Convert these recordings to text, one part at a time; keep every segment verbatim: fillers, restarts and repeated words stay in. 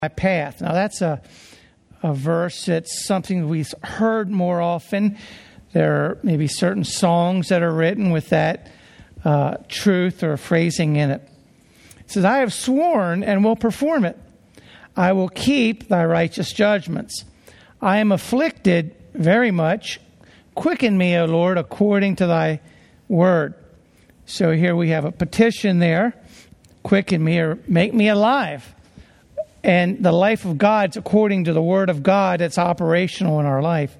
my path. Now that's a, a verse that's something we've heard more often. There are maybe certain songs that are written with that uh, truth or phrasing in it. It says, I have sworn and will perform it. I will keep thy righteous judgments. I am afflicted very much. Quicken me, O Lord, according to thy word. So here we have a petition there. Quicken me or make me alive. And the life of God's according to the word of God. It's operational in our life.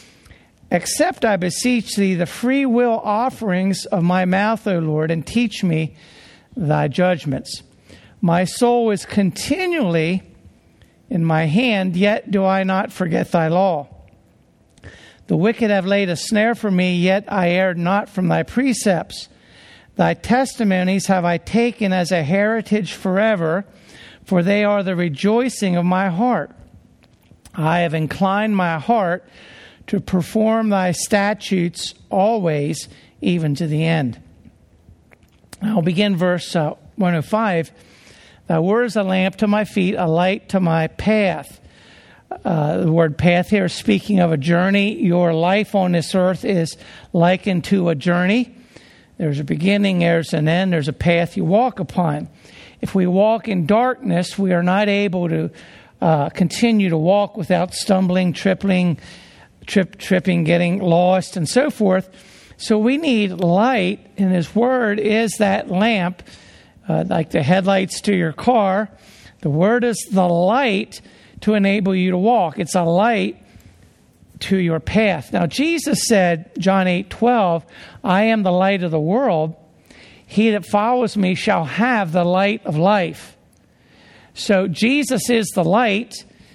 Accept, I beseech thee, the free will offerings of my mouth, O Lord, and teach me thy judgments. My soul is continually in my hand, yet do I not forget thy law. The wicked have laid a snare for me, yet I erred not from thy precepts. Thy testimonies have I taken as a heritage forever, for they are the rejoicing of my heart. I have inclined my heart to perform thy statutes always, even to the end. I'll begin verse uh, one oh five. Thy word is a lamp to my feet, a light to my path. Uh, the word path here is speaking of a journey. Your life on this earth is likened to a journey. There's a beginning, there's an end, there's a path you walk upon. If we walk in darkness, we are not able to uh, continue to walk without stumbling, tripping, trip, tripping, getting lost, and so forth. So we need light, and His Word is that lamp, uh, like the headlights to your car. The Word is the light to enable you to walk. It's a light to your path. Now, Jesus said, John eight twelve, I am the light of the world. He that follows me shall have the light of life. So Jesus is the light.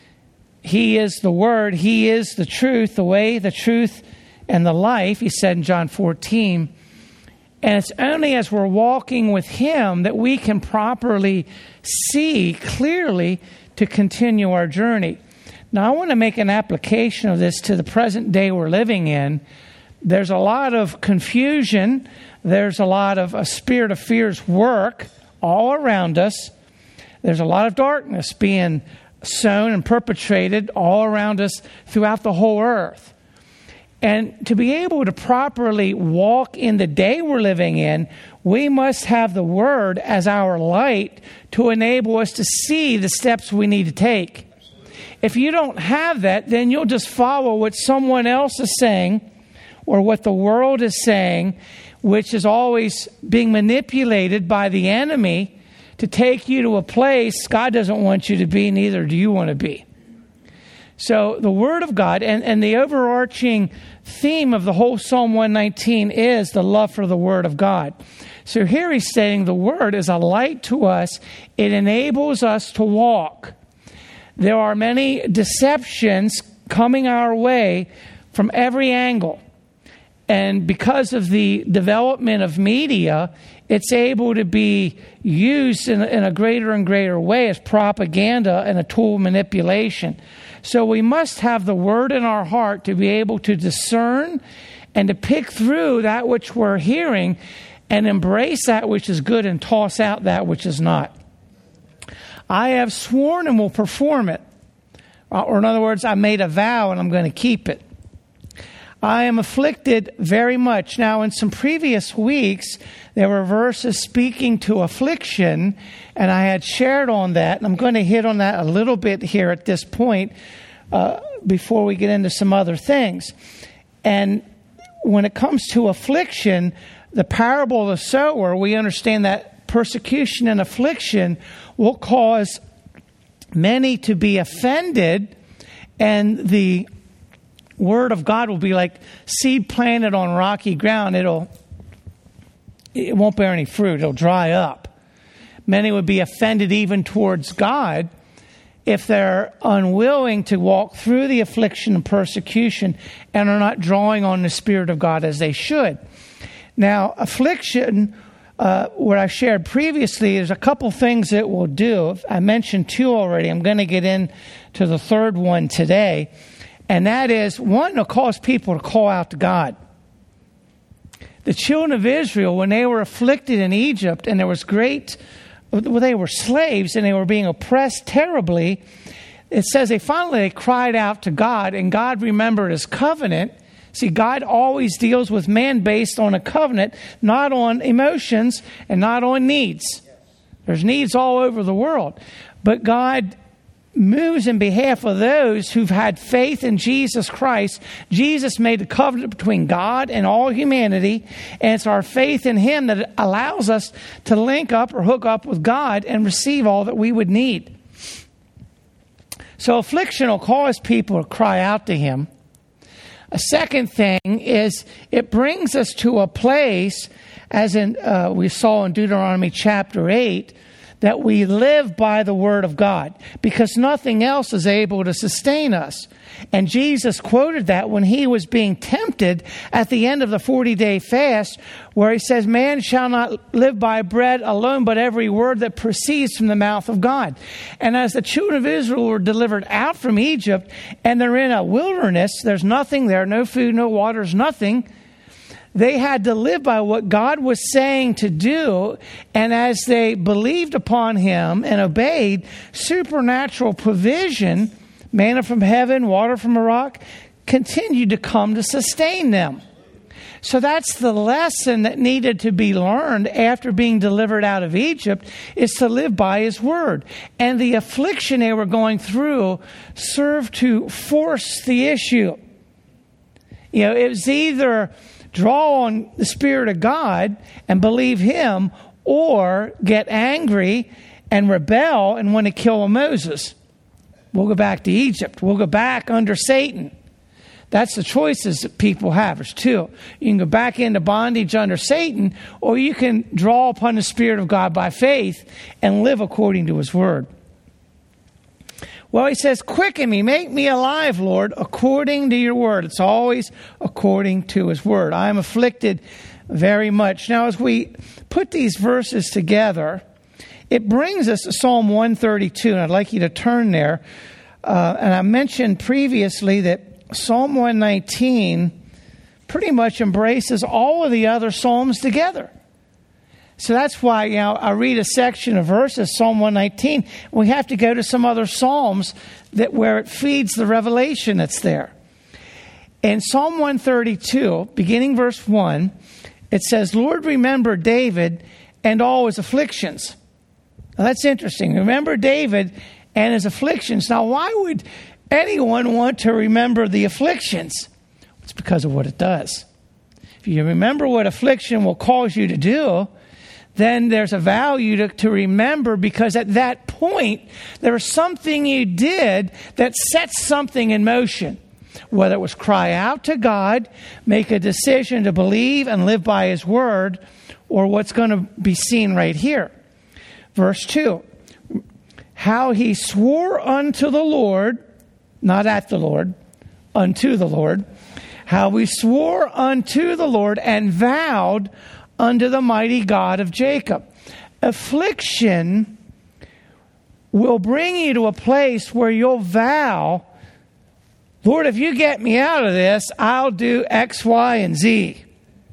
He is the Word. He is the truth, the way, the truth, and the life, he said in John fourteen. And it's only as we're walking with Him that we can properly see clearly to continue our journey. Now, I want to make an application of this to the present day we're living in. There's a lot of confusion. There's a lot of a spirit of fear's work all around us. There's a lot of darkness being sown and perpetrated all around us throughout the whole earth. And to be able to properly walk in the day we're living in, we must have the Word as our light to enable us to see the steps we need to take. If you don't have that, then you'll just follow what someone else is saying or what the world is saying, which is always being manipulated by the enemy to take you to a place God doesn't want you to be, neither do you want to be. So the Word of God, and, and the overarching theme of the whole Psalm one nineteen is the love for the Word of God. So here he's saying the Word is a light to us. It enables us to walk. There are many deceptions coming our way from every angle. And because of the development of media, it's able to be used in, in a greater and greater way as propaganda and a tool of manipulation. So we must have the Word in our heart to be able to discern and to pick through that which we're hearing and embrace that which is good and toss out that which is not. I have sworn and will perform it. Or in other words, I made a vow and I'm going to keep it. I am afflicted very much. Now, in some previous weeks, there were verses speaking to affliction, and I had shared on that, and I'm going to hit on that a little bit here at this point uh, before we get into some other things. And when it comes to affliction, the parable of the sower, we understand that persecution and affliction will cause many to be offended, and the Word of God will be like seed planted on rocky ground. It'll, it won't bear any fruit. It'll dry up. Many would be offended even towards God if they're unwilling to walk through the affliction and persecution and are not drawing on the Spirit of God as they should. Now, affliction, uh, what I shared previously, is a couple things it will do. I mentioned two already. I'm going to get into the third one today. And that is, one, it'll cause people to call out to God. The children of Israel, when they were afflicted in Egypt, and there was great well, they were slaves and they were being oppressed terribly. It says they finally they cried out to God, and God remembered his covenant. See, God always deals with man based on a covenant, not on emotions and not on needs. There's needs all over the world. But God moves in behalf of those who've had faith in Jesus Christ. Jesus made a covenant between God and all humanity, and it's our faith in him that allows us to link up or hook up with God and receive all that we would need. So affliction will cause people to cry out to him. A second thing is it brings us to a place, as in uh, we saw in Deuteronomy chapter eight, that we live by the word of God, because nothing else is able to sustain us. And Jesus quoted that when he was being tempted at the end of the forty-day fast, where he says, man shall not live by bread alone, but every word that proceeds from the mouth of God. And as the children of Israel were delivered out from Egypt, and they're in a wilderness, there's nothing there, no food, no water, there's nothing. They had to live by what God was saying to do, and as they believed upon him and obeyed, supernatural provision, manna from heaven, water from a rock, continued to come to sustain them. So that's the lesson that needed to be learned after being delivered out of Egypt, is to live by his word. And the affliction they were going through served to force the issue. You know, it was either draw on the Spirit of God and believe him, or get angry and rebel and want to kill Moses. We'll go back to Egypt. We'll go back under Satan. That's the choices that people have. There's two. You can go back into bondage under Satan, or you can draw upon the Spirit of God by faith and live according to his word. Well, he says, quicken me, make me alive, Lord, according to your word. It's always according to his word. I am afflicted very much. Now, as we put these verses together, it brings us to Psalm one thirty-two, and I'd like you to turn there. Uh, and I mentioned previously that Psalm one nineteen pretty much embraces all of the other Psalms together. So that's why, you know, I read a section of verses, Psalm one nineteen. We have to go to some other Psalms that where it feeds the revelation that's there. In Psalm one thirty-two, beginning verse one, it says, Lord, remember David and all his afflictions. Now that's interesting. Remember David and his afflictions. Now, why would anyone want to remember the afflictions? It's because of what it does. If you remember what affliction will cause you to do, then there's a value to, to remember, because at that point, there was something you did that sets something in motion. Whether it was cry out to God, make a decision to believe and live by his word, or what's going to be seen right here. Verse two, how he swore unto the Lord, not at the Lord, unto the Lord, how we swore unto the Lord and vowed unto the mighty God of Jacob. Affliction will bring you to a place where you'll vow, Lord, if you get me out of this, I'll do X, Y, and Z.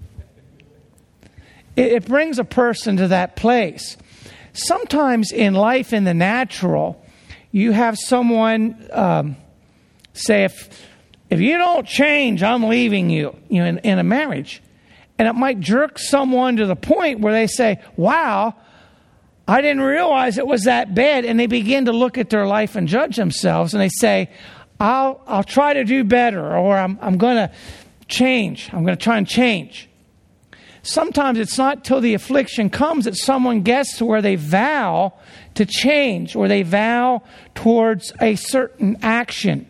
It, it brings a person to that place. Sometimes in life, in the natural, you have someone um, say, if, if you don't change, I'm leaving you, you know, in, in a marriage. And it might jerk someone to the point where they say, wow, I didn't realize it was that bad. And they begin to look at their life and judge themselves. And they say, I'll I'll try to do better, or I'm I'm going to change. I'm going to try and change. Sometimes it's not till the affliction comes that someone gets to where they vow to change, or they vow towards a certain action.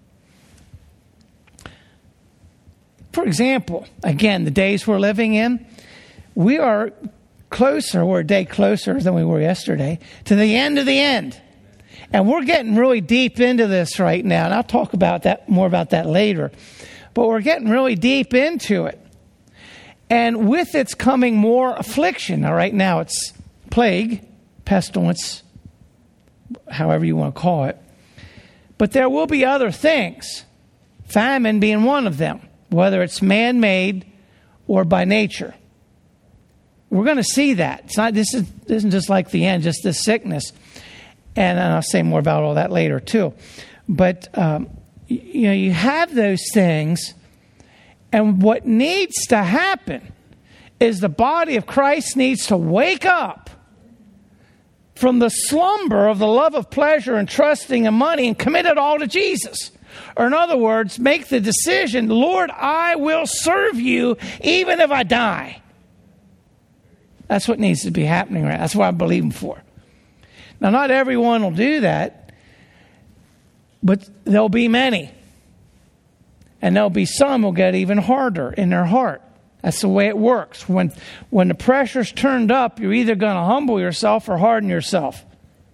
For example, again, the days we're living in, we are closer, we're a day closer than we were yesterday, to the end of the end. And we're getting really deep into this right now, and I'll talk about that more about that later. But we're getting really deep into it. And with its coming more affliction. Now, right now it's plague, pestilence, however you want to call it. But there will be other things, famine being one of them, whether it's man-made or by nature. We're going to see that. It's not, this, is, this isn't just like the end, just this sickness. And I'll say more about all that later too. But, um, you know, you have those things, and what needs to happen is the body of Christ needs to wake up from the slumber of the love of pleasure and trusting in money and commit it all to Jesus. Or in other words, make the decision, Lord, I will serve you even if I die. That's what needs to be happening right now. That's what I'm believing for. Now, not everyone will do that, but there'll be many. And there'll be some who'll get even harder in their heart. That's the way it works. When, when the pressure's turned up, you're either going to humble yourself or harden yourself.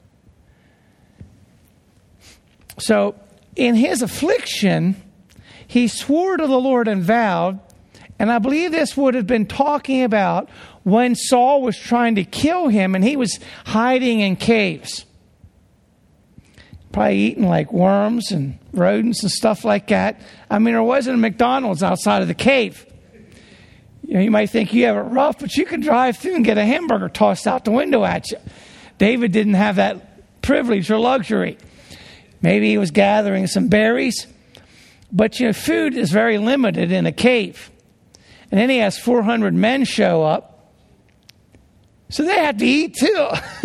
So, in his affliction, he swore to the Lord and vowed, and I believe this would have been talking about when Saul was trying to kill him and he was hiding in caves. Probably eating like worms and rodents and stuff like that. I mean, there wasn't a McDonald's outside of the cave. You know, you might think you have it rough, but you can drive through and get a hamburger tossed out the window at you. David didn't have that privilege or luxury. Maybe he was gathering some berries. But, you know, food is very limited in a cave. And then he has four hundred men show up. So they have to eat too.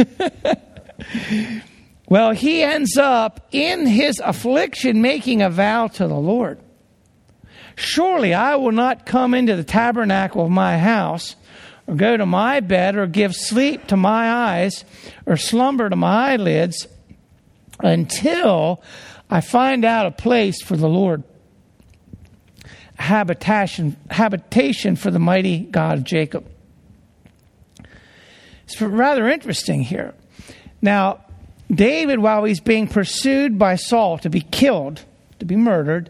Well, he ends up in his affliction making a vow to the Lord. Surely I will not come into the tabernacle of my house, or go to my bed, or give sleep to my eyes, or slumber to my eyelids, until I find out a place for the Lord, a habitation, habitation for the mighty God of Jacob. It's rather interesting here. Now, David, while he's being pursued by Saul to be killed, to be murdered,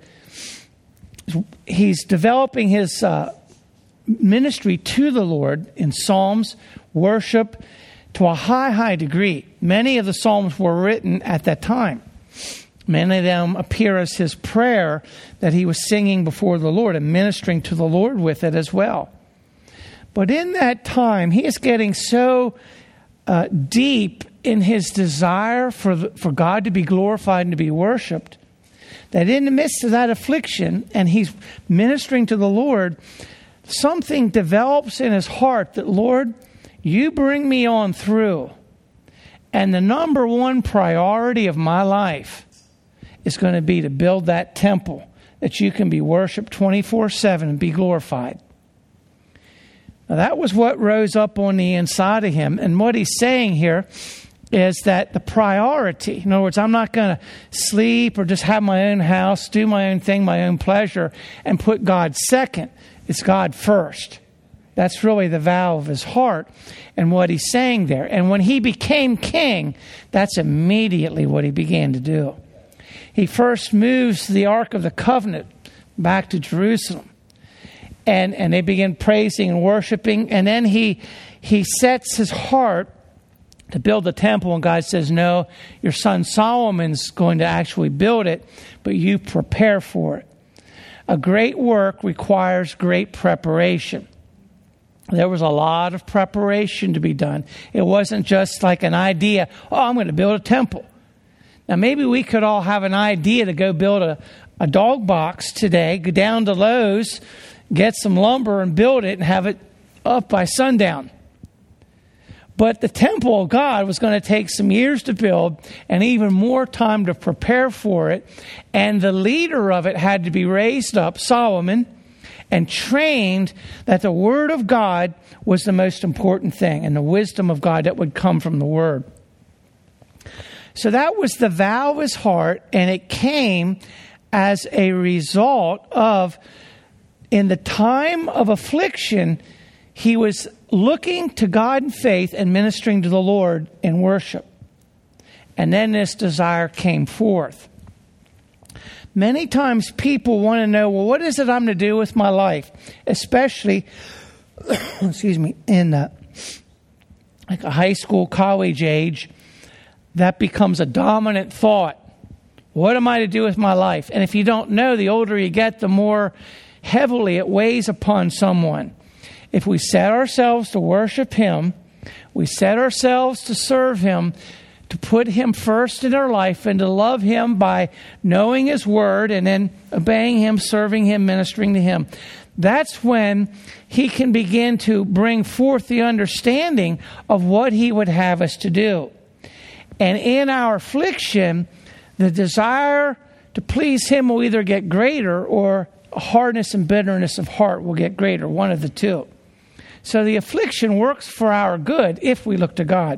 he's developing his uh, ministry to the Lord in psalms, worship, to a high, high degree. Many of the psalms were written at that time. Many of them appear as his prayer that he was singing before the Lord and ministering to the Lord with it as well. But in that time, he is getting so uh, deep in his desire for the, for God to be glorified and to be worshipped, that in the midst of that affliction, and he's ministering to the Lord, something develops in his heart that, Lord, you bring me on through, and the number one priority of my life is going to be to build that temple that you can be worshiped twenty-four seven and be glorified. Now, that was what rose up on the inside of him. And what he's saying here is that the priority, in other words, I'm not going to sleep or just have my own house, do my own thing, my own pleasure, and put God second. It's God first. That's really the vow of his heart and what he's saying there. And when he became king, that's immediately what he began to do. He first moves the Ark of the Covenant back to Jerusalem. And and they begin praising and worshiping. And then he he sets his heart to build the temple. And God says, no, your son Solomon's going to actually build it, but you prepare for it. A great work requires great preparation. There was a lot of preparation to be done. It wasn't just like an idea, oh, I'm going to build a temple. Now, maybe we could all have an idea to go build a, a dog box today, go down to Lowe's, get some lumber and build it and have it up by sundown. But the temple of God was going to take some years to build and even more time to prepare for it. And the leader of it had to be raised up, Solomon, and trained that the Word of God was the most important thing and the wisdom of God that would come from the Word. So that was the vow of his heart, and it came as a result of, in the time of affliction, he was looking to God in faith and ministering to the Lord in worship. And then this desire came forth. Many times people want to know, well, what is it I'm to do with my life? Especially, excuse me, in uh, like a high school, college age, that becomes a dominant thought. What am I to do with my life? And if you don't know, the older you get, the more heavily it weighs upon someone. if we set ourselves to worship him, we set ourselves to serve him, to put him first in our life and to love him by knowing his word and then obeying him, serving him, ministering to him. That's when he can begin to bring forth the understanding of what he would have us to do. And in our affliction, the desire to please him will either get greater or hardness and bitterness of heart will get greater, one of the two. So the affliction works for our good if we look to God.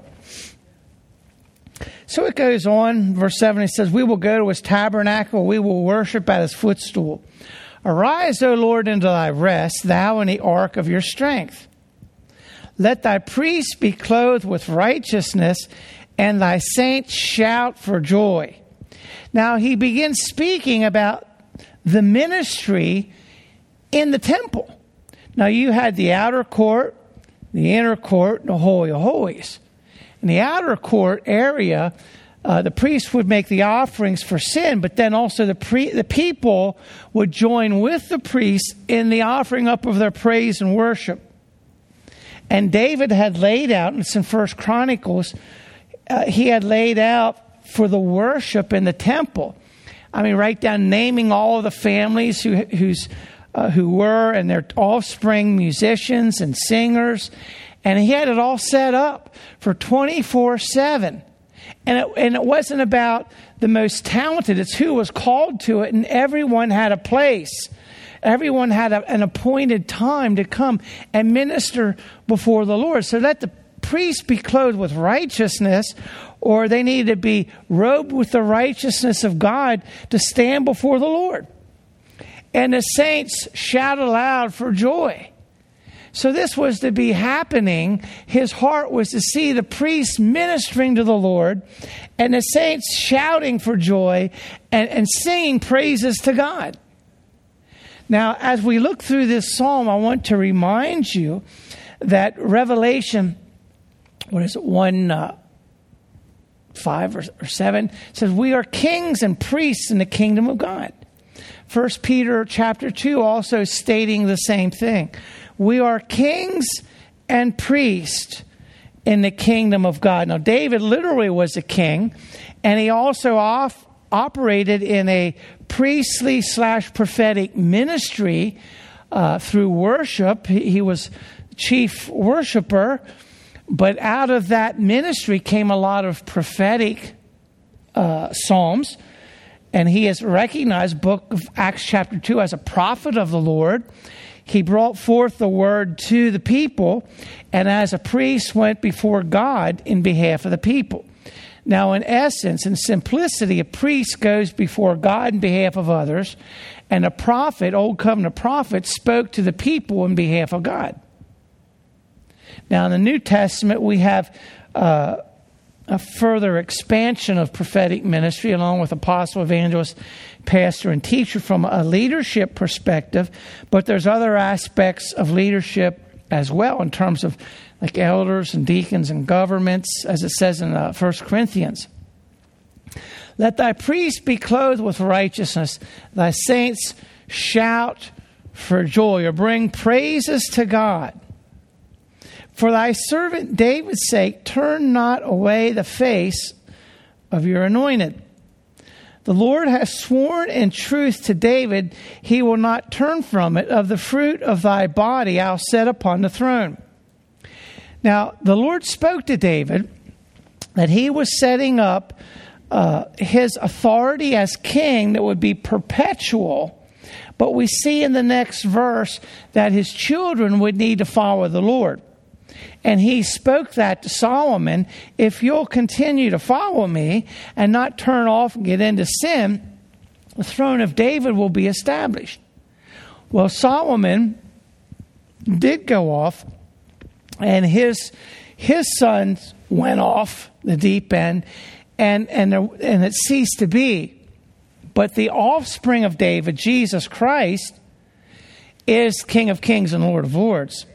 So it goes on, verse seven, it says, we will go to his tabernacle, we will worship at his footstool. Arise, O Lord, into thy rest, thou in the ark of your strength. Let thy priests be clothed with righteousness, and thy saints shout for joy. Now he begins speaking about the ministry in the temple. Now you had the outer court, the inner court, the Holy of Holies. In the outer court area, uh, the priests would make the offerings for sin, but then also the pre- the people would join with the priests in the offering up of their praise and worship. And David had laid out, and it's in First Chronicles, uh, he had laid out for the worship in the temple. I mean, right down naming all of the families who who's uh, who were and their offspring musicians and singers. And he had it all set up for twenty-four seven. And it, and it wasn't about the most talented. It's who was called to it. And everyone had a place. Everyone had a, an appointed time to come and minister before the Lord. So let the priests be clothed with righteousness, or they needed to be robed with the righteousness of God to stand before the Lord. And the saints shout aloud for joy. So this was to be happening. His heart was to see the priests ministering to the Lord and the saints shouting for joy and, and singing praises to God. Now, as we look through this psalm, I want to remind you that Revelation, what is it, one, uh, five or, or seven, says we are kings and priests in the kingdom of God. First Peter chapter two also stating the same thing. We are kings and priests in the kingdom of God. Now, David literally was a king, and he also off, operated in a priestly slash prophetic ministry uh, through worship. He, he was chief worshiper, but out of that ministry came a lot of prophetic uh, psalms, and he is recognized, book of Acts chapter two, as a prophet of the Lord. He brought forth the word to the people, and as a priest went before God in behalf of the people. Now, in essence, in simplicity, a priest goes before God in behalf of others, and a prophet, Old Covenant prophet, spoke to the people in behalf of God. Now, in the New Testament, we have uh, a further expansion of prophetic ministry, along with apostle, evangelist, pastor, and teacher from a leadership perspective. But there's other aspects of leadership as well, in terms of like elders and deacons and governments, as it says in uh, First Corinthians. Let thy priests be clothed with righteousness, thy saints shout for joy, or bring praises to God. For thy servant David's sake, turn not away the face of your anointed. The Lord has sworn in truth to David, he will not turn from it. Of the fruit of thy body I'll set upon the throne. Now, the Lord spoke to David that he was setting up uh, his authority as king that would be perpetual. But we see in the next verse that his children would need to follow the Lord. And he spoke that to Solomon, if you'll continue to follow me and not turn off and get into sin, the throne of David will be established. Well, Solomon did go off, and his his sons went off the deep end, and, and, there, and it ceased to be. But the offspring of David, Jesus Christ, is King of Kings and Lord of Lords.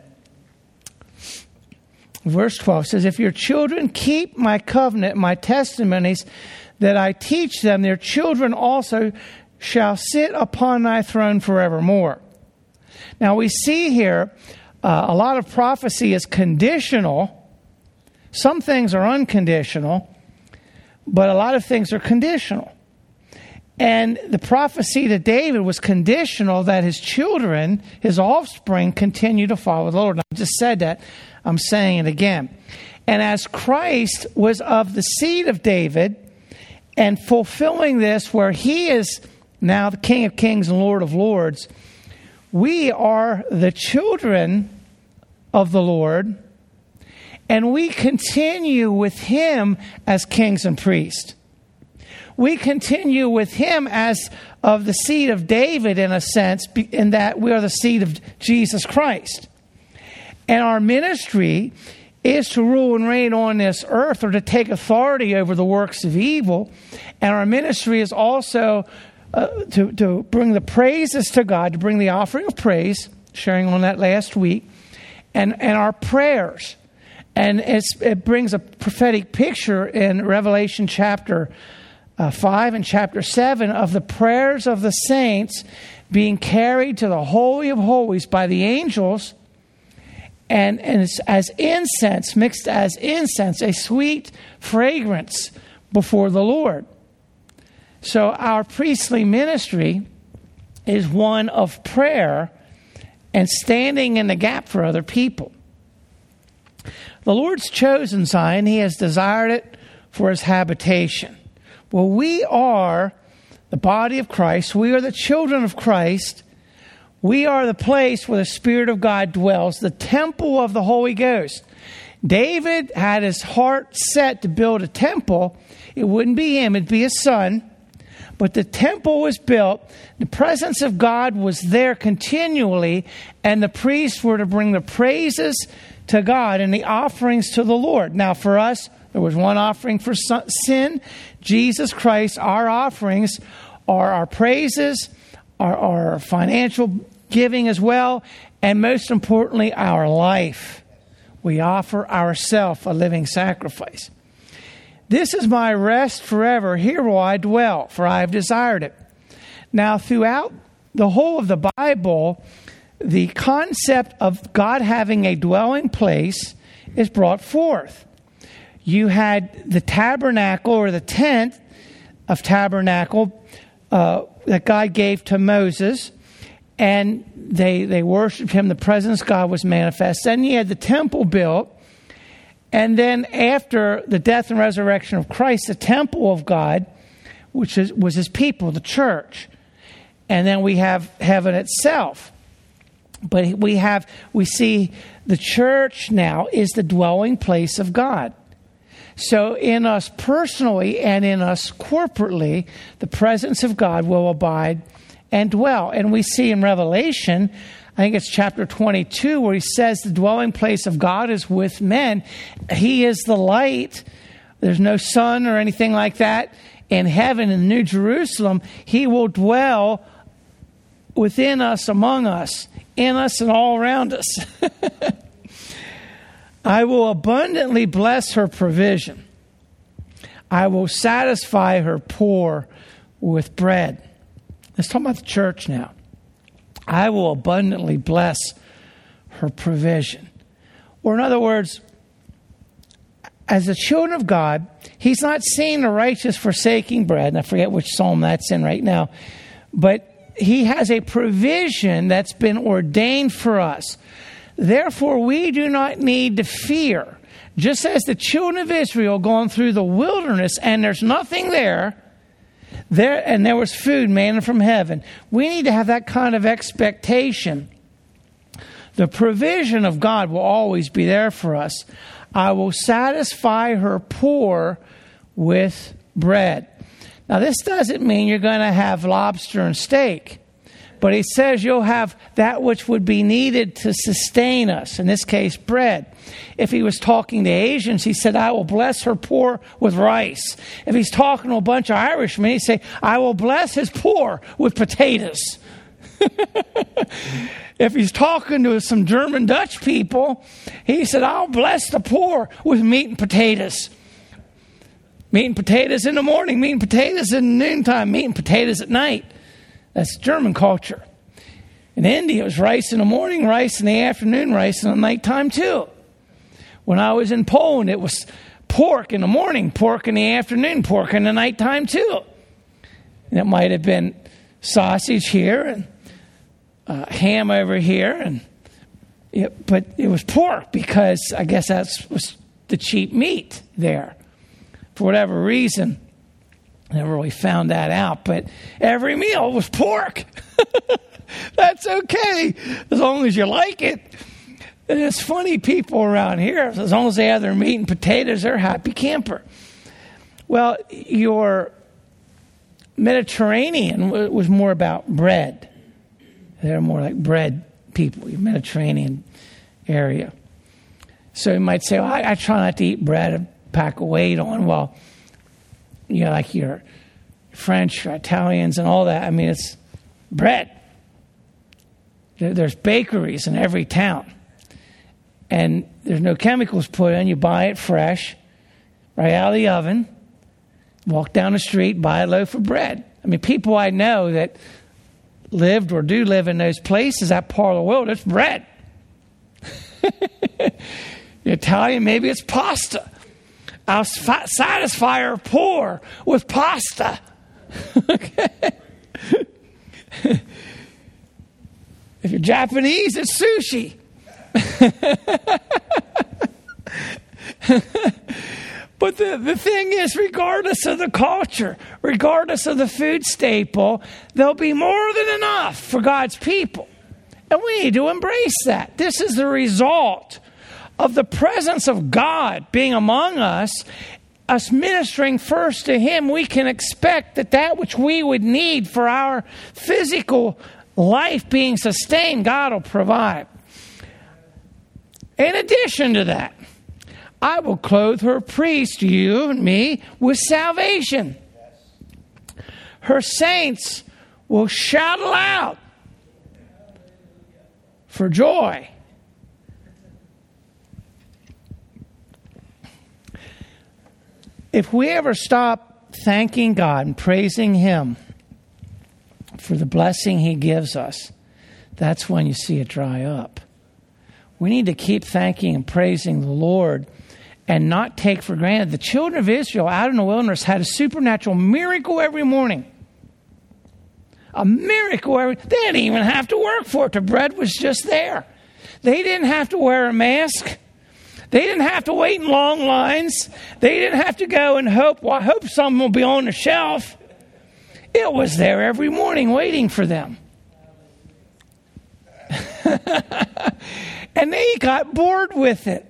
Verse twelve says, if your children keep my covenant, my testimonies that I teach them, their children also shall sit upon thy throne forevermore. Now we see here Uh, a lot of prophecy is conditional. Some things are unconditional, but a lot of things are conditional. And the prophecy to David was conditional that his children, his offspring, continue to follow the Lord. And I just said that. I'm saying it again. And as Christ was of the seed of David and fulfilling this where he is now the King of Kings and Lord of Lords, we are the children of the Lord, and we continue with him as kings and priests. We continue with him as of the seed of David, in a sense, in that we are the seed of Jesus Christ. And our ministry is to rule and reign on this earth, or to take authority over the works of evil. And our ministry is also uh, to, to bring the praises to God, to bring the offering of praise, sharing on that last week, and, and our prayers. And it's, it brings a prophetic picture in Revelation chapter uh, five and chapter seven of the prayers of the saints being carried to the Holy of Holies by the angels, and, and it's as incense, mixed as incense, a sweet fragrance before the Lord. So our priestly ministry is one of prayer and standing in the gap for other people. The Lord's chosen Zion. He has desired it for his habitation. Well, we are the body of Christ. We are the children of Christ. We are the place where the Spirit of God dwells, the temple of the Holy Ghost. David had his heart set to build a temple. It wouldn't be him, it'd be his son. But the temple was built. The presence of God was there continually, and the priests were to bring the praises to God and the offerings to the Lord. Now, for us, there was one offering for sin, Jesus Christ. Our offerings are our praises, our, our financial giving as well, and most importantly, our life. We offer ourselves a living sacrifice. This is my rest forever. Here will I dwell, for I have desired it. Now, throughout the whole of the Bible, the concept of God having a dwelling place is brought forth. You had the tabernacle, or the tent of tabernacle, uh, that God gave to Moses, and they they worshipped him. The presence of God was manifest. Then you had the temple built. And then after the death and resurrection of Christ, the temple of God, which is, was his people, the church. And then we have heaven itself. But we have, we see the church now is the dwelling place of God. So in us personally and in us corporately, the presence of God will abide and dwell. And we see in Revelation, I think it's chapter twenty-two, where he says the dwelling place of God is with men. He is the light. There's no sun or anything like that. In heaven, in New Jerusalem, he will dwell within us, among us, in us, and all around us. I will abundantly bless her provision. I will satisfy her poor with bread. Let's talk about the church now. I will abundantly bless her provision. Or in other words, as the children of God, he's not seeing the righteous forsaking bread. And I forget which psalm that's in right now. But he has a provision that's been ordained for us. Therefore, we do not need to fear. Just as the children of Israel gone through the wilderness and there's nothing there, There and there was food, manna from heaven. We need to have that kind of expectation. The provision of God will always be there for us. I will satisfy her poor with bread. Now, this doesn't mean you're going to have lobster and steak. But he says you'll have that which would be needed to sustain us. In this case, bread. If he was talking to Asians, he said, I will bless her poor with rice. If he's talking to a bunch of Irishmen, he'd say, I will bless his poor with potatoes. If he's talking to some German Dutch people, he said, I'll bless the poor with meat and potatoes. Meat and potatoes in the morning, meat and potatoes in the noontime, meat and potatoes at night. That's German culture. In India, it was rice in the morning, rice in the afternoon, rice in the nighttime too. When I was in Poland, it was pork in the morning, pork in the afternoon, pork in the nighttime too. And it might have been sausage here and uh, ham over here, and it, but it was pork because I guess that was the cheap meat there. For whatever reason, I never really found that out, but every meal was pork. That's okay, as long as you like it. And it's funny, people around here, as long as they have their meat and potatoes, they're a happy camper. Well, your Mediterranean was more about bread. They're more like bread people, your Mediterranean area. So you might say, well, I, I try not to eat bread and pack a weight on. Well, you know, like your French, your Italians and all that. I mean, it's bread. There, there's bakeries in every town. And there's no chemicals put in. You buy it fresh, right out of the oven. Walk down the street, buy a loaf of bread. I mean, people I know that lived or do live in those places, that part of the world, it's bread. The Italian, maybe it's pasta. I'll satisfy her poor with pasta. Okay. If you're Japanese, it's sushi. But the, the thing is, regardless of the culture, regardless of the food staple, there'll be more than enough for God's people. And we need to embrace that. This is the result of the presence of God being among us, us ministering first to Him. We can expect that that which we would need for our physical life being sustained, God will provide. In addition to that, I will clothe her priest, you and me, with salvation. Her saints will shout aloud for joy. If we ever stop thanking God and praising Him for the blessing He gives us, that's when you see it dry up. We need to keep thanking and praising the Lord and not take for granted. The children of Israel out in the wilderness had a supernatural miracle every morning. A miracle every... They didn't even have to work for it. The bread was just there. They didn't have to wear a mask. They didn't have to wait in long lines. They didn't have to go and hope, well, I hope something will be on the shelf. It was there every morning waiting for them. And they got bored with it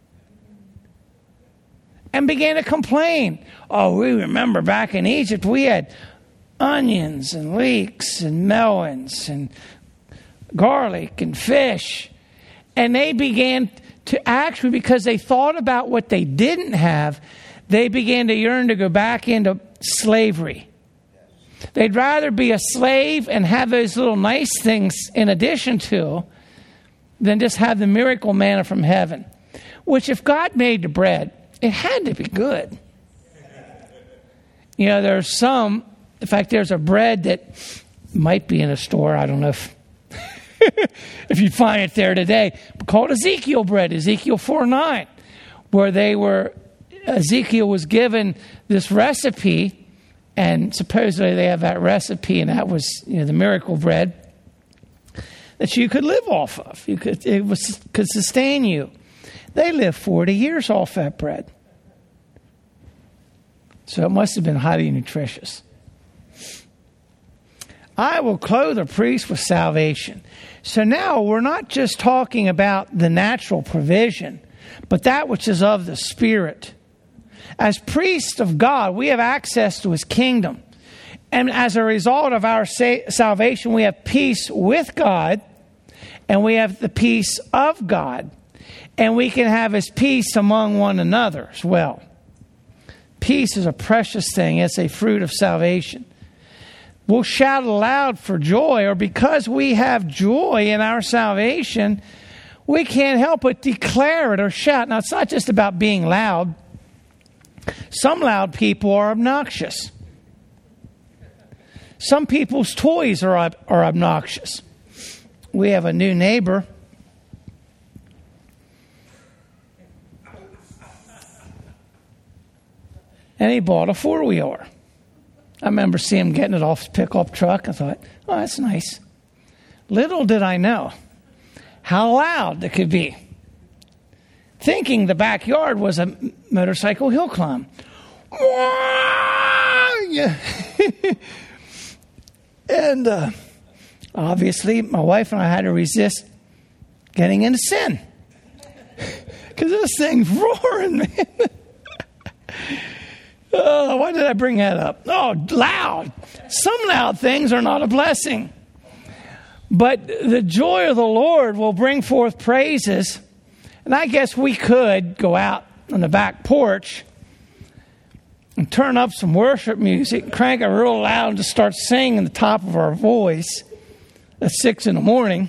and began to complain. Oh, we remember back in Egypt, we had onions and leeks and melons and garlic and fish. And they began to actually, because they thought about what they didn't have, they began to yearn to go back into slavery. They'd rather be a slave and have those little nice things in addition to than just have the miracle manna from heaven. Which if God made the bread, it had to be good. You know, there's some, in fact, there's a bread that might be in a store, I don't know if if you'd find it there today, called Ezekiel bread, Ezekiel four nine, where they were, Ezekiel was given this recipe, and supposedly they have that recipe, and that was, you know, the miracle bread that you could live off of. You could, it was could sustain you. They lived forty years off that bread. So it must have been highly nutritious. I will clothe a priest with salvation. So now we're not just talking about the natural provision, but that which is of the Spirit. As priests of God, we have access to His kingdom. And as a result of our sa- salvation, we have peace with God, and we have the peace of God. And we can have His peace among one another as well. Peace is a precious thing. It's a fruit of salvation. We'll shout aloud for joy, or because we have joy in our salvation, we can't help but declare it or shout. Now, it's not just about being loud. Some loud people are obnoxious. Some people's toys are, are obnoxious. we have a new neighbor. And he bought a four-wheeler. I remember seeing him getting it off his pickup truck. I thought, oh, that's nice. Little did I know how loud it could be. Thinking the backyard was a motorcycle hill climb. And uh, obviously, my wife and I had to resist getting into sin. Because this thing's roaring, man. Oh, why did I bring that up? Oh, loud. Some loud things are not a blessing. But the joy of the Lord will bring forth praises. And I guess we could go out on the back porch and turn up some worship music, crank it real loud, and just start singing the top of our voice at six in the morning.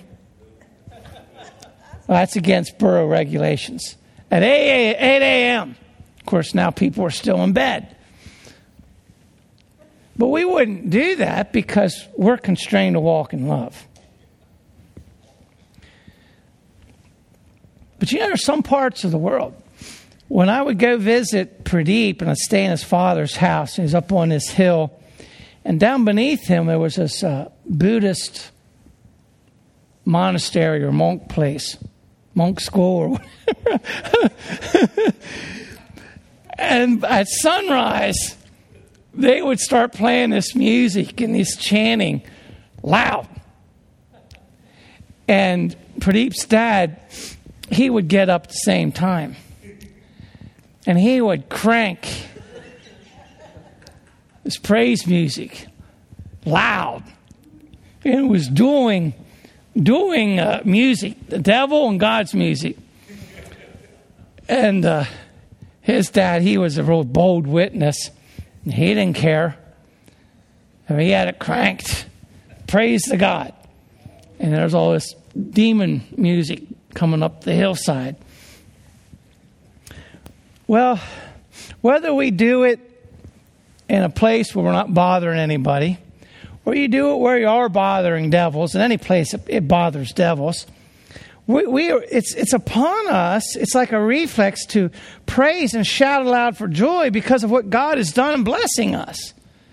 Well, that's against borough regulations. At eight a.m., of course, now people are still in bed. But we wouldn't do that because we're constrained to walk in love. But you know, there's some parts of the world. When I would go visit Pradeep and I'd stay in his father's house, he was up on this hill, and down beneath him there was this uh, Buddhist monastery or monk place, monk school or whatever. And at sunrise, they would start playing this music and this chanting loud. And Pradeep's dad, he would get up at the same time. And he would crank this praise music loud. And it was doing, doing uh, music, the devil and God's music. And uh, his dad, he was a real bold witness. And he didn't care. I mean, he had it cranked. Praise to God. And there's all this demon music coming up the hillside. Well, whether we do it in a place where we're not bothering anybody, or you do it where you are bothering devils, in any place it bothers devils, we, we are, it's it's upon us. It's like a reflex to praise and shout aloud for joy because of what God has done in blessing us.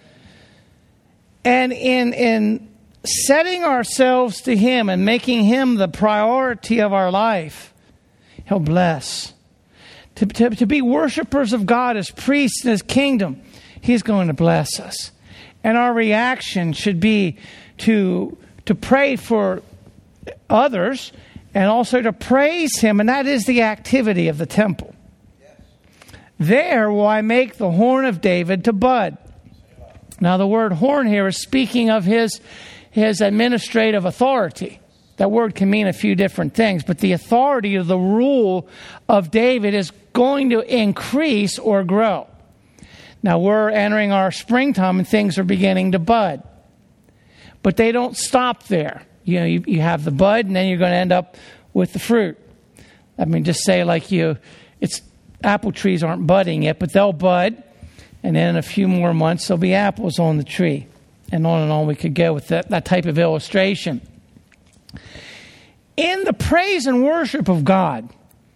And in in setting ourselves to Him and making Him the priority of our life, He'll bless. To, to, to be worshipers of God as priests in His kingdom, He's going to bless us. And our reaction should be to, to pray for others and also to praise Him. And that is the activity of the temple. Yes. There will I make the horn of David to bud. Now the word horn here is speaking of his, his administrative authority. That word can mean a few different things, but the authority of the rule of David is going to increase or grow. Now we're entering our springtime and things are beginning to bud. But they don't stop there. You know, you, you have the bud and then you're going to end up with the fruit. I mean, just say like you, it's apple trees aren't budding yet, but they'll bud. And then in a few more months, there'll be apples on the tree. And on and on we could go with that, that type of illustration. In the praise and worship of God,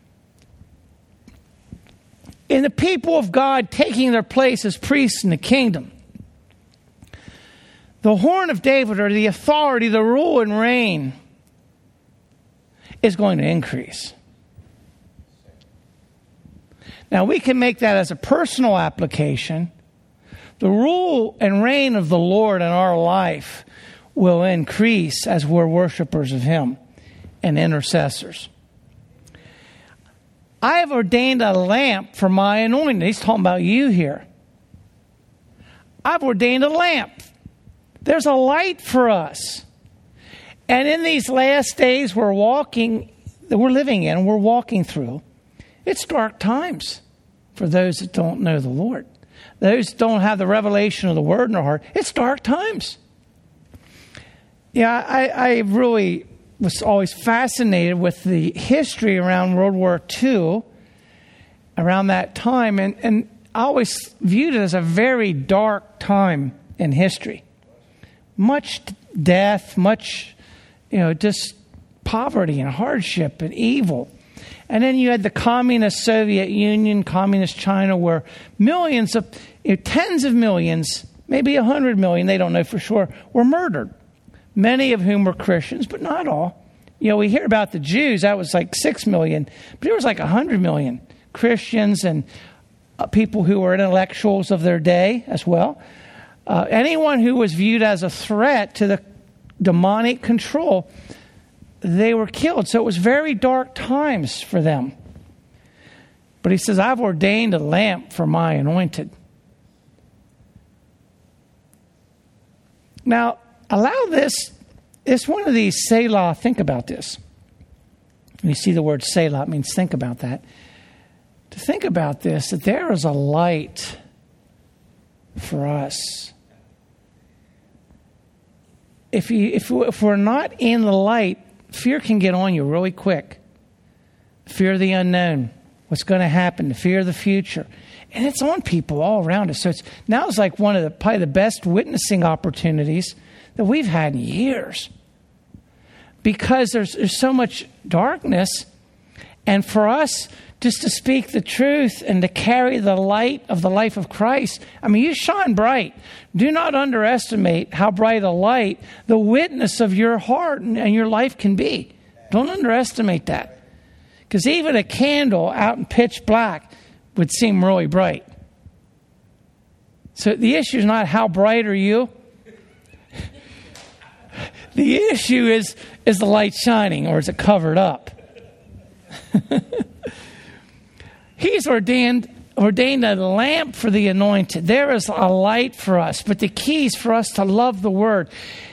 in the people of God taking their place as priests in the kingdom, the horn of David, or the authority, the rule and reign, is going to increase. Now, we can make that as a personal application. The rule and reign of the Lord in our life will increase as we're worshipers of Him and intercessors. I have ordained a lamp for my anointing. He's talking about you here. I've ordained a lamp. There's a light for us. And in these last days we're walking, that we're living in, we're walking through, it's dark times for those that don't know the Lord. Those that don't have the revelation of the Word in their heart. It's dark times. Yeah, I, I really was always fascinated with the history around World War Two, around that time. And, and I always viewed it as a very dark time in history. Much death, much, you know, just poverty and hardship and evil. And then you had the communist Soviet Union, communist China, where millions of, you know, tens of millions, maybe a hundred million, they don't know for sure, were murdered. Many of whom were Christians, but not all. You know, we hear about the Jews, that was like six million, but there was like a hundred million Christians and uh, people who were intellectuals of their day as well. Uh, anyone who was viewed as a threat to the demonic control, they were killed. So it was very dark times for them. But he says, I've ordained a lamp for my anointed. Now, allow this, it's one of these Selah, think about this. When you see the word Selah, it means think about that. To think about this, that there is a light for us. If, you, if, if we're not in the light, fear can get on you really quick. Fear of the unknown, what's going to happen, the fear of the future. And it's on people all around us. So it's now it's like one of the probably the best witnessing opportunities that we've had in years. Because there's, there's so much darkness. And for us just to speak the truth and to carry the light of the life of Christ, I mean, you shine bright. Do not underestimate how bright a light the witness of your heart and, and your life can be. Don't underestimate that. Because even a candle out in pitch black would seem really bright. So the issue is not how bright are you. The issue is, is the light shining or is it covered up? He's ordained ordained a lamp for the anointed. There is a light for us, but the key is for us to love the word.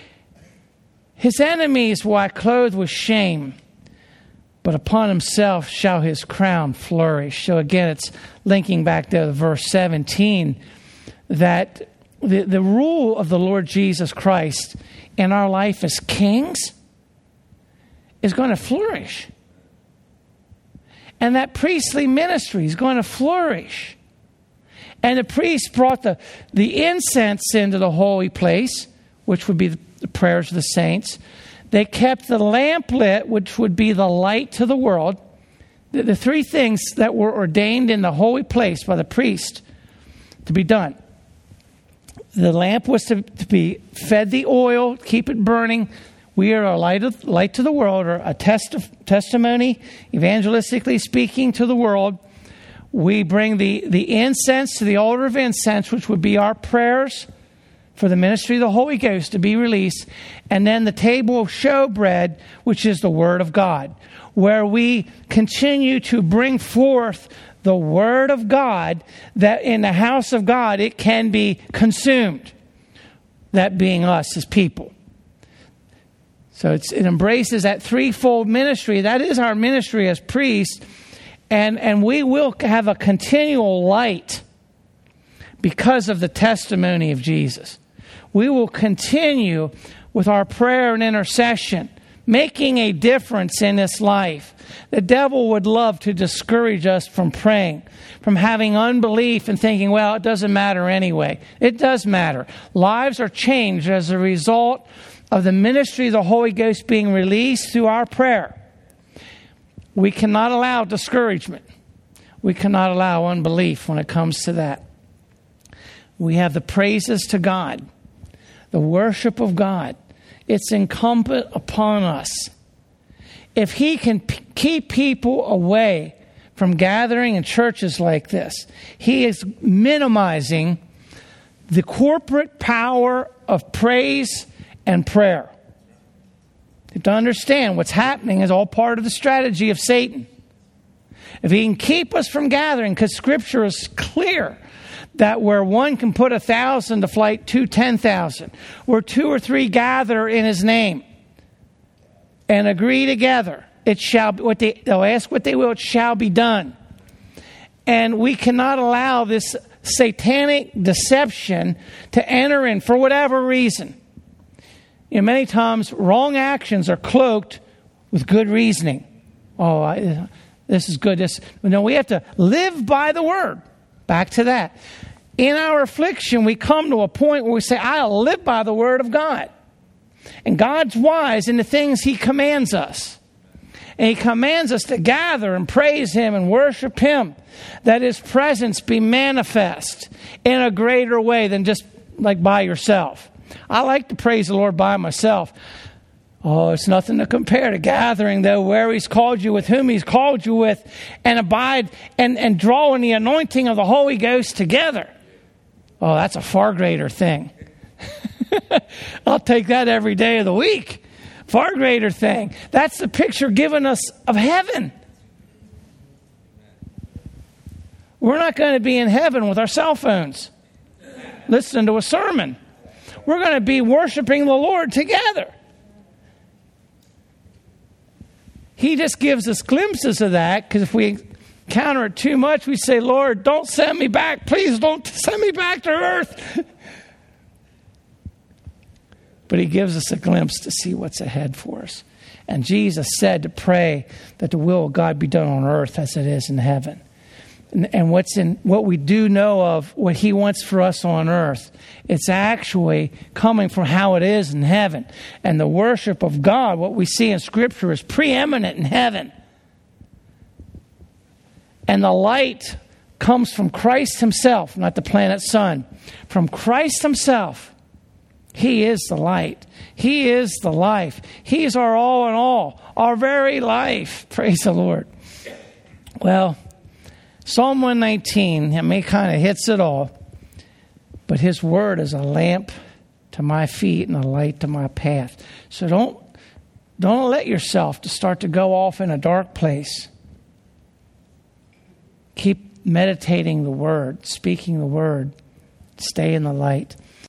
His enemies will I clothe with shame, but upon himself shall his crown flourish. So again, it's linking back to verse seventeen, that the, the rule of the Lord Jesus Christ in our life as kings is going to flourish. And that priestly ministry is going to flourish. And the priest brought the, the incense into the holy place, which would be the, the prayers of the saints. They kept the lamp lit, which would be the light to the world. The, the three things that were ordained in the holy place by the priest to be done. The lamp was to, to be fed the oil, keep it burning. We are a light, of, light to the world, or a test of, testimony, evangelistically speaking, to the world. We bring the, the incense to the altar of incense, which would be our prayers for the ministry of the Holy Ghost to be released. And then the table of showbread, which is the Word of God, where we continue to bring forth the Word of God, that in the house of God it can be consumed. That being us as people. So it's, it embraces that threefold ministry. That is our ministry as priests. And, and we will have a continual light because of the testimony of Jesus. We will continue with our prayer and intercession, making a difference in this life. The devil would love to discourage us from praying, from having unbelief and thinking, well, it doesn't matter anyway. It does matter. Lives are changed as a result of the ministry of the Holy Ghost being released through our prayer. We cannot allow discouragement. We cannot allow unbelief when it comes to that. We have the praises to God, the worship of God. It's incumbent upon us. If He can p- keep people away from gathering in churches like this, He is minimizing the corporate power of praise and prayer. To understand what's happening is all part of the strategy of Satan. If he can keep us from gathering, because Scripture is clear that where one can put a thousand to flight, two ten thousand. Where two or three gather in His name and agree together, it shall be, what they, they'll ask what they will, it shall be done. And we cannot allow this satanic deception to enter in for whatever reason. You know, many times wrong actions are cloaked with good reasoning. Oh, I, this is good. This, no, we have to live by the word. Back to that. In our affliction, we come to a point where we say, I'll live by the word of God. And God's wise in the things He commands us. And he commands us to gather and praise him and worship him, that his presence be manifest in a greater way than just like by yourself. I like to praise the Lord by myself. Oh, it's nothing to compare to gathering, though, where he's called you, with whom he's called you with, and abide and, and draw in the anointing of the Holy Ghost together. Oh, that's a far greater thing. I'll take that every day of the week. Far greater thing. That's the picture given us of heaven. We're not going to be in heaven with our cell phones listening to a sermon. We're going to be worshiping the Lord together. He just gives us glimpses of that, because if we encounter it too much, we say, Lord, don't send me back. Please don't send me back to earth. But he gives us a glimpse to see what's ahead for us. And Jesus said to pray that the will of God be done on earth as it is in heaven. And, and what's in what we do know of what he wants for us on earth, it's actually coming from how it is in heaven. And the worship of God, what we see in Scripture, is preeminent in heaven. And the light comes from Christ himself, not the planet sun. From Christ himself. He is the light. He is the life. He is our all in all, our very life. Praise the Lord. Well, Psalm one nineteen, I mean, kind of hits it all. But his word is a lamp to my feet and a light to my path. So don't, don't let yourself to start to go off in a dark place. Keep meditating the word, speaking the word. Stay in the light.